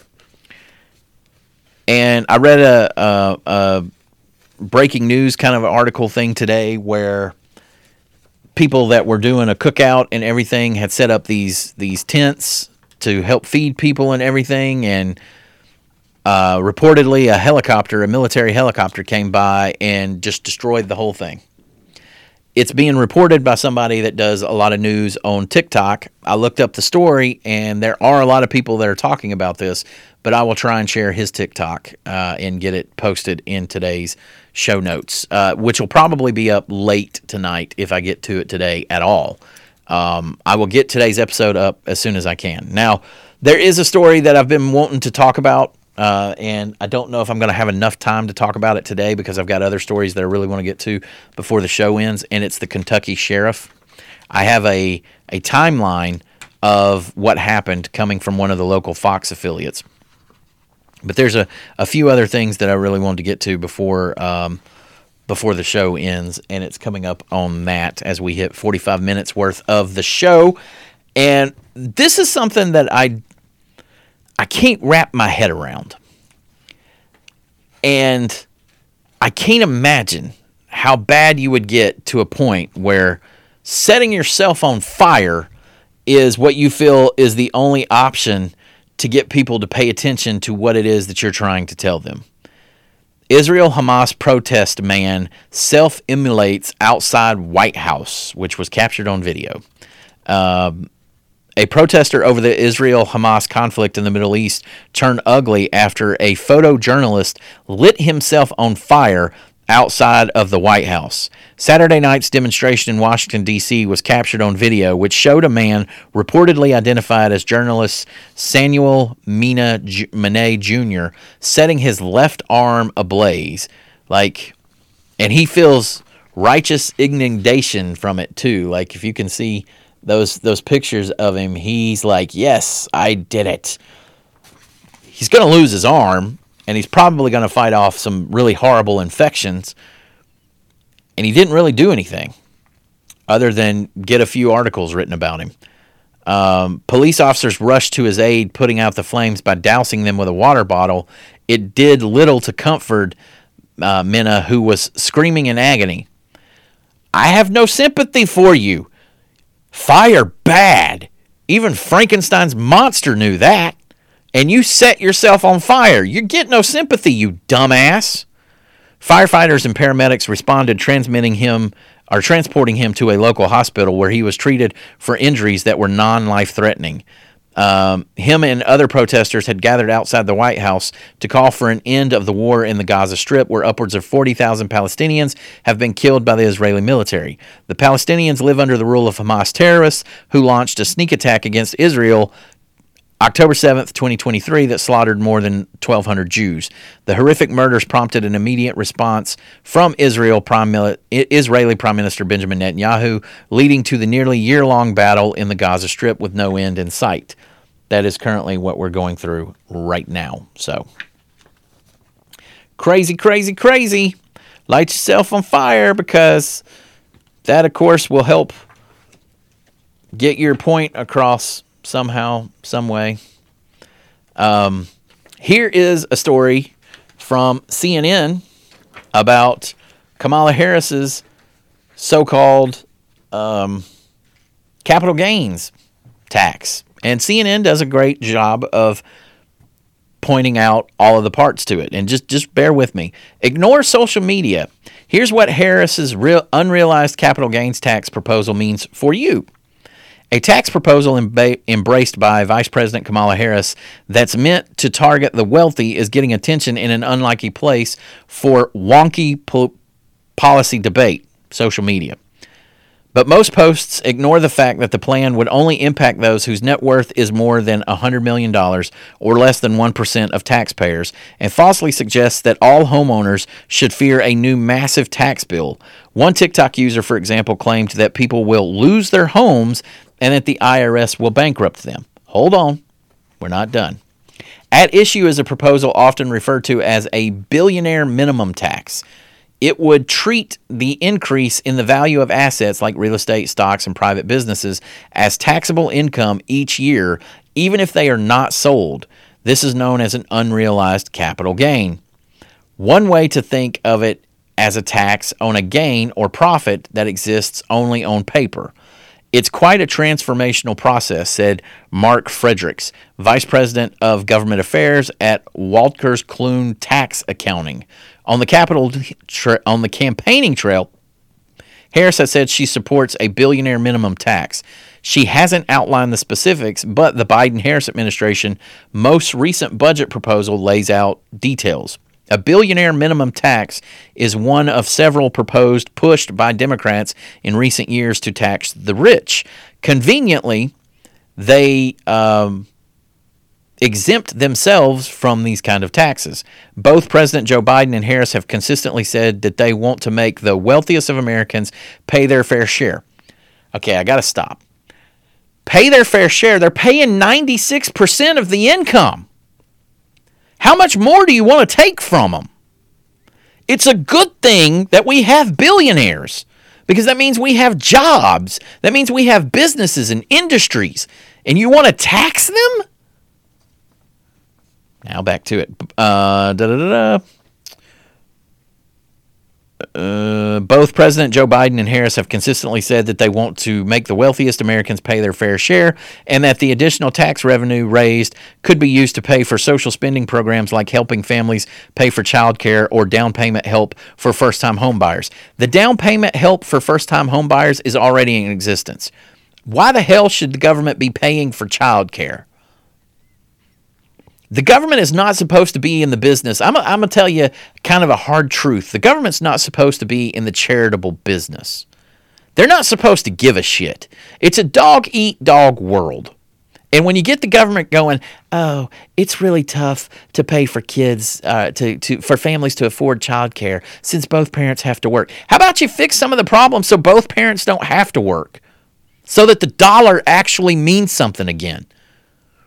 And I read a breaking news kind of article thing today where people that were doing a cookout and everything had set up these tents to help feed people and everything, and reportedly a military helicopter came by and just destroyed the whole thing. It's being reported by somebody that does a lot of news on TikTok. I looked up the story, and there are a lot of people that are talking about this, but I will try and share his TikTok and get it posted in today's show notes, which will probably be up late tonight if I get to it today at all. I will get today's episode up as soon as I can. Now, there is a story that I've been wanting to talk about, and I don't know if I'm going to have enough time to talk about it today because I've got other stories that I really want to get to before the show ends, and it's the Kentucky sheriff. I have a timeline of what happened coming from one of the local Fox affiliates. But there's a few other things that I really wanted to get to before the show ends, and it's coming up on that as we hit 45 minutes worth of the show. And this is something that I can't wrap my head around. And I can't imagine how bad you would get to a point where setting yourself on fire is what you feel is the only option to get people to pay attention to what it is that you're trying to tell them. Israel-Hamas protest man self-immolates outside White House, which was captured on video. A protester over the Israel-Hamas conflict in the Middle East turned ugly after a photojournalist lit himself on fire outside of the White House. Saturday night's demonstration in Washington, D.C. was captured on video, which showed a man reportedly identified as journalist Samuel Mene Jr. setting his left arm ablaze. And he feels righteous indignation from it, too. Like, if you can see those pictures of him, he's like, yes, I did it. he's going to lose his arm, and he's probably going to fight off some really horrible infections. And he didn't really do anything other than get a few articles written about him. Police officers rushed to his aid, putting out the flames by dousing them with a water bottle. It did little to comfort Mena, who was screaming in agony. I have no sympathy for you. Fire bad. Even Frankenstein's monster knew that. And you set yourself on fire. You get no sympathy, you dumbass. Firefighters and paramedics responded, transporting him to a local hospital where he was treated for injuries that were non-life-threatening. Him and other protesters had gathered outside the White House to call for an end of the war in the Gaza Strip, where upwards of 40,000 Palestinians have been killed by the Israeli military. The Palestinians live under the rule of Hamas terrorists who launched a sneak attack against Israel October 7th, 2023, that slaughtered more than 1,200 Jews. The horrific murders prompted an immediate response from Israeli Prime Minister Benjamin Netanyahu, leading to the nearly year-long battle in the Gaza Strip with no end in sight. That is currently what we're going through right now. So, crazy, crazy, crazy. Light yourself on fire, because that, of course, will help get your point across somehow, some way. Here is a story from CNN about Kamala Harris's so-called capital gains tax. And CNN does a great job of pointing out all of the parts to it. And just bear with me. Ignore social media. Here's what Harris's unrealized capital gains tax proposal means for you. A tax proposal embraced by Vice President Kamala Harris that's meant to target the wealthy is getting attention in an unlikely place for wonky policy debate, social media. But most posts ignore the fact that the plan would only impact those whose net worth is more than $100 million or less than 1% of taxpayers, and falsely suggests that all homeowners should fear a new massive tax bill. One TikTok user, for example, claimed that people will lose their homes and that the IRS will bankrupt them. Hold on. We're not done. At issue is a proposal often referred to as a billionaire minimum tax. It would treat the increase in the value of assets like real estate, stocks, and private businesses as taxable income each year, even if they are not sold. This is known as an unrealized capital gain. One way to think of it as a tax on a gain or profit that exists only on paper. It's quite a transformational process, said Mark Fredericks, Vice President of Government Affairs at Walters Kluhn Tax Accounting. On the campaigning trail, Harris has said she supports a billionaire minimum tax. She hasn't outlined the specifics, but the Biden-Harris administration most recent budget proposal lays out details. A billionaire minimum tax is one of several proposed pushed by Democrats in recent years to tax the rich. Conveniently, they exempt themselves from these kind of taxes. Both President Joe Biden and Harris have consistently said that they want to make the wealthiest of Americans pay their fair share. Okay, I got to stop. Pay their fair share. They're paying 96% of the income. How much more do you want to take from them? It's a good thing that we have billionaires, because that means we have jobs. That means we have businesses and industries. And you want to tax them? Now back to it. Both President Joe Biden and Harris have consistently said that they want to make the wealthiest Americans pay their fair share, and that the additional tax revenue raised could be used to pay for social spending programs like helping families pay for child care or down payment help for first-time home buyers. The down payment help for first-time home buyers is already in existence. Why the hell should the government be paying for child care? The government is not supposed to be in the business. I'm going to tell you kind of a hard truth. The government's not supposed to be in the charitable business. They're not supposed to give a shit. It's a dog-eat-dog world. And when you get the government going, oh, it's really tough to pay for kids, for families to afford childcare since both parents have to work. How about you fix some of the problems so both parents don't have to work, so that the dollar actually means something again?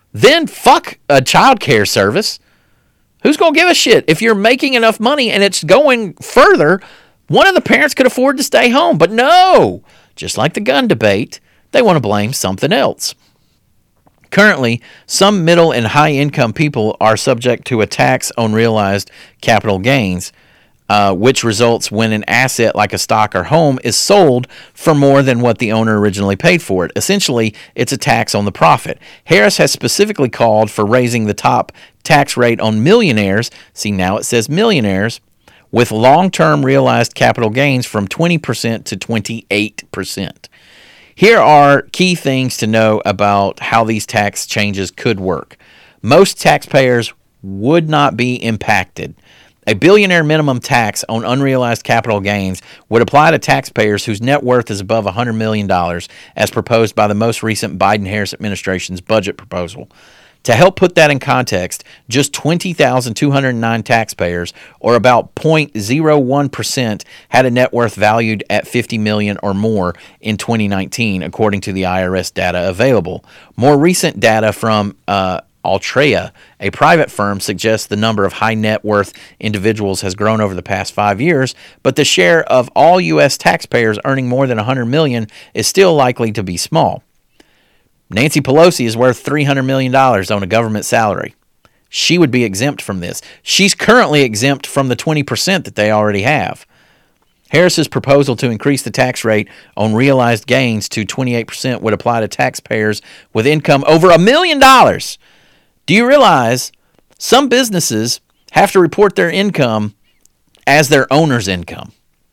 then fuck a child care service. Who's going to give a shit? If you're making enough money and it's going further, one of the parents could afford to stay home. But no, just like the gun debate, they want to blame something else. Currently, some middle and high income people are subject to a tax on realized capital gains, which results when an asset like a stock or home is sold for more than what the owner originally paid for it. Essentially, it's a tax on the profit. Harris has specifically called for raising the top tax rate on millionaires, see now it says millionaires, with long-term realized capital gains from 20% to 28%. Here are key things to know about how these tax changes could work. Most taxpayers would not be impacted. A billionaire minimum tax on unrealized capital gains would apply to taxpayers whose net worth is above $100 million, as proposed by the most recent Biden-Harris administration's budget proposal. To help put that in context, just 20,209 taxpayers, or about 0.01%, had a net worth valued at $50 million or more in 2019, according to the IRS data available. More recent data from Altria, a private firm, suggests the number of high net worth individuals has grown over the past 5 years, but the share of all U.S. taxpayers earning more than $100 million is still likely to be small. Nancy Pelosi is worth $300 million on a government salary. She would be exempt from this. She's currently exempt from the 20% that they already have. Harris's proposal to increase the tax rate on realized gains to 28% would apply to taxpayers with income over $1 million. Do you realize some businesses have to report their income as their owner's income?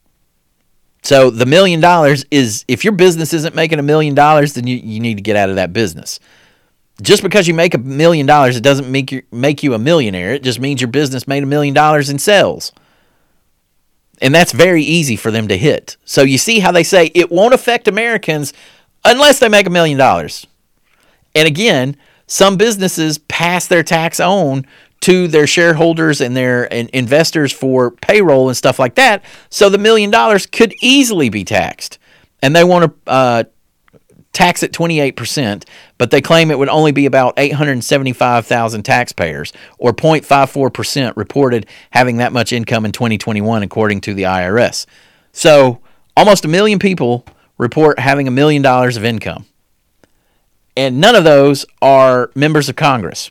So the $1 million is, if your business isn't making $1 million, then you need to get out of that business. Just because you make $1 million, it doesn't make you a millionaire. It just means your business made $1 million in sales. And that's very easy for them to hit. So you see how they say it won't affect Americans unless they make $1 million. And again, some businesses pass their tax on to their shareholders and their investors for payroll and stuff like that. So the $1 million could easily be taxed. And they want to tax at 28%, but they claim it would only be about 875,000 taxpayers, or 0.54% reported having that much income in 2021, according to the IRS. So almost 1 million people report having $1 million of income. And none of those are members of Congress.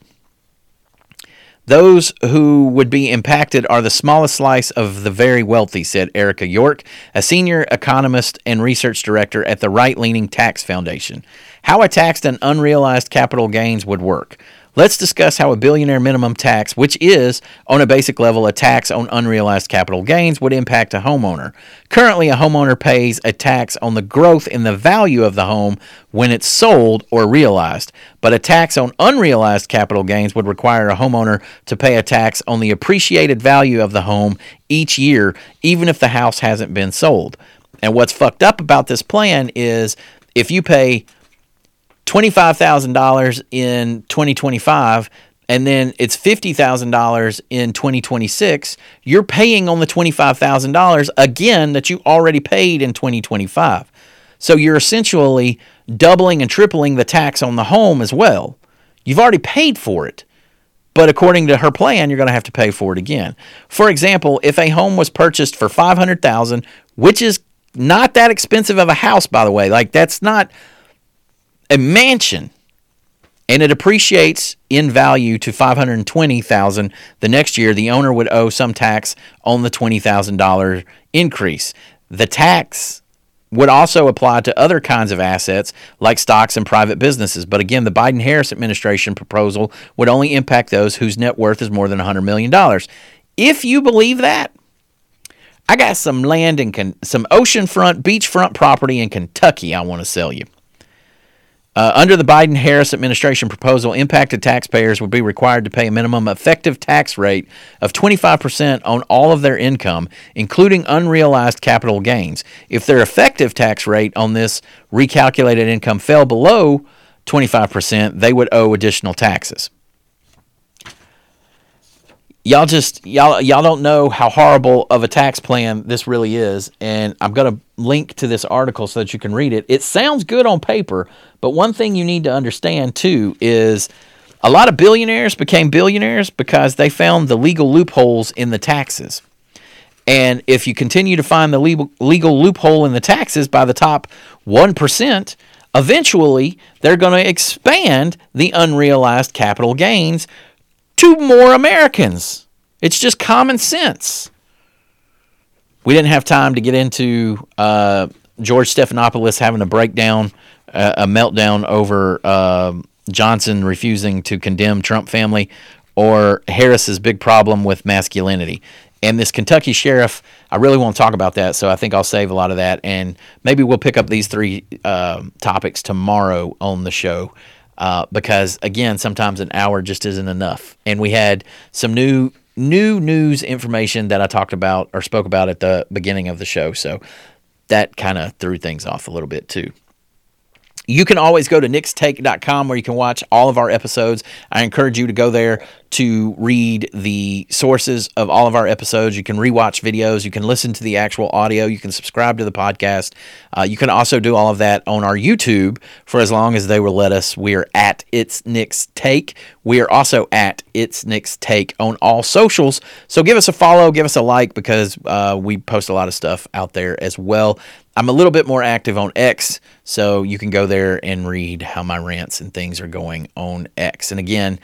Those who would be impacted are the smallest slice of the very wealthy, said Erica York, a senior economist and research director at the right-leaning Tax Foundation. How a tax on unrealized capital gains would work. Let's discuss how a billionaire minimum tax, which is, on a basic level, a tax on unrealized capital gains, would impact a homeowner. Currently, a homeowner pays a tax on the growth in the value of the home when it's sold or realized. But a tax on unrealized capital gains would require a homeowner to pay a tax on the appreciated value of the home each year, even if the house hasn't been sold. And what's fucked up about this plan is if you pay $25,000 in 2025, and then it's $50,000 in 2026, you're paying on the $25,000 again that you already paid in 2025. So you're essentially doubling and tripling the tax on the home as well. You've already paid for it, but according to her plan, you're going to have to pay for it again. For example, if a home was purchased for $500,000, which is not that expensive of a house, by the way, like that's not a mansion, and it appreciates in value to $520,000 the next year, the owner would owe some tax on the $20,000 increase. The tax would also apply to other kinds of assets like stocks and private businesses. But again, the Biden-Harris administration proposal would only impact those whose net worth is more than $100 million. If you believe that, I got some land in some oceanfront, beachfront property in Kentucky I want to sell you. Under the Biden-Harris administration proposal, impacted taxpayers would be required to pay a minimum effective tax rate of 25% on all of their income, including unrealized capital gains. If their effective tax rate on this recalculated income fell below 25%, they would owe additional taxes. Y'all don't know how horrible of a tax plan this really is, and I'm going to link to this article so that you can read it. It sounds good on paper, but one thing you need to understand too is A lot of billionaires became billionaires because they found the legal loopholes in the taxes. And if you continue to find the legal loophole in the taxes by the top 1%, eventually they're going to expand the unrealized capital gains to more Americans. It's just common sense. We didn't have time to get into George Stephanopoulos having a breakdown, a meltdown over Johnson refusing to condemn Trump family, or Harris's big problem with masculinity. And this Kentucky sheriff, I really want to talk about that, so I think I'll save a lot of that. And maybe we'll pick up these three topics tomorrow on the show because, again, sometimes an hour just isn't enough. And we had some new news information that I talked about or spoke about at the beginning of the show, so that kind of threw things off a little bit too. You can always go to nickstake.com where you can watch all of our episodes. I encourage you to go there to read the sources of all of our episodes. You can rewatch videos. You can listen to the actual audio. You can subscribe to the podcast. You can also do all of that on our YouTube for as long as they will let us. We are at It's Nick's Take. We are also at It's Nick's Take on all socials. So give us a follow, give us a like, because we post a lot of stuff out there as well. I'm a little bit more active on X, so you can go there and read how my rants and things are going on X. And again,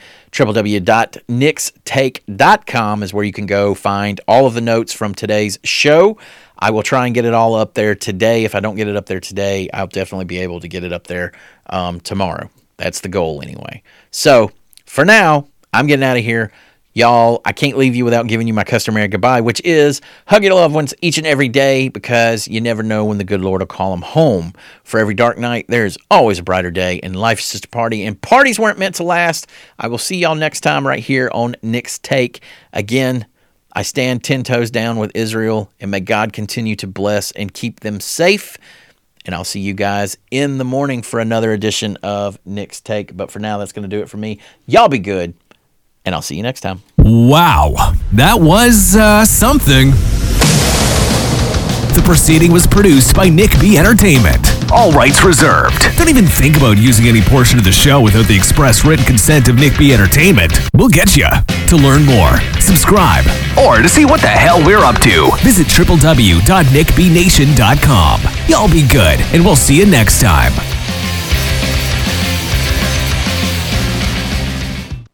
www.nickstake.com is where you can go find all of the notes from today's show. I will try and get it all up there today. If I don't get it up there today, I'll definitely be able to get it up there tomorrow. That's the goal anyway. So for now, I'm getting out of here. Y'all, I can't leave you without giving you my customary goodbye, which is hug your loved ones each and every day, because you never know when the good Lord will call them home. For every dark night, there's always a brighter day, and life's just a party, and parties weren't meant to last. I will see y'all next time right here on Nick's Take. Again, I stand 10 toes down with Israel, and may God continue to bless and keep them safe. And I'll see you guys in the morning for another edition of Nick's Take. But for now, that's going to do it for me. Y'all be good. And I'll see you next time. Wow, that was something. The proceeding was produced by Nick B. Entertainment. All rights reserved. Don't even think about using any portion of the show without the express written consent of Nick B. Entertainment. We'll get you. To learn more, subscribe, or to see what the hell we're up to, visit www.nickbnation.com. Y'all be good, and we'll see you next time.